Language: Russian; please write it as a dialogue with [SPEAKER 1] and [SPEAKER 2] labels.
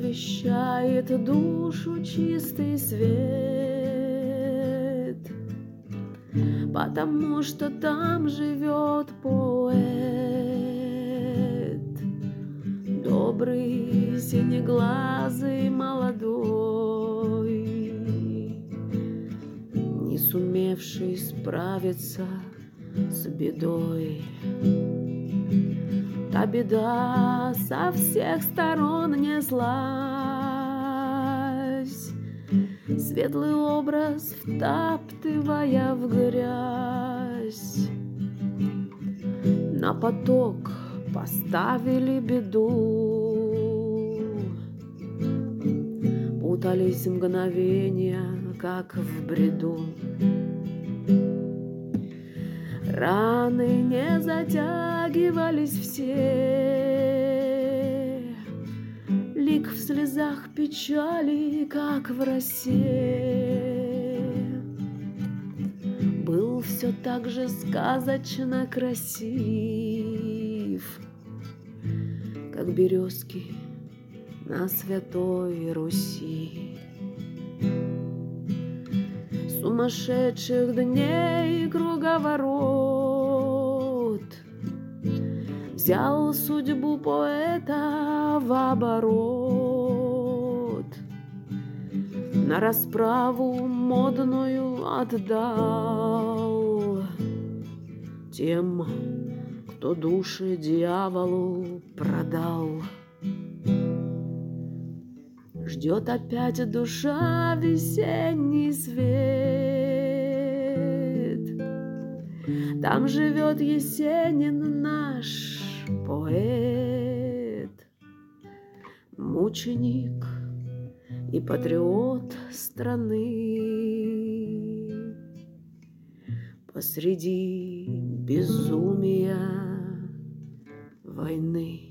[SPEAKER 1] освещает душу чистый свет, потому что там живет поэт, добрый, синеглазый, молодой, не сумевший справиться с бедой. Та беда со всех сторон неслась, светлый образ втаптывая в грязь. На поток поставили беду, путались мгновения, как в бреду. Раны не затягивались все, лик в слезах печали, как в росе. Был все так же сказочно красив, как березки на Святой Руси. Сумасшедших дней круговорот взял судьбу поэта в оборот, на расправу модную отдал тем, кто души дьяволу продал. Ждет опять душа весенний свет, там живет Есенин, наш поэт, мученик и патриот страны посреди безумия войны.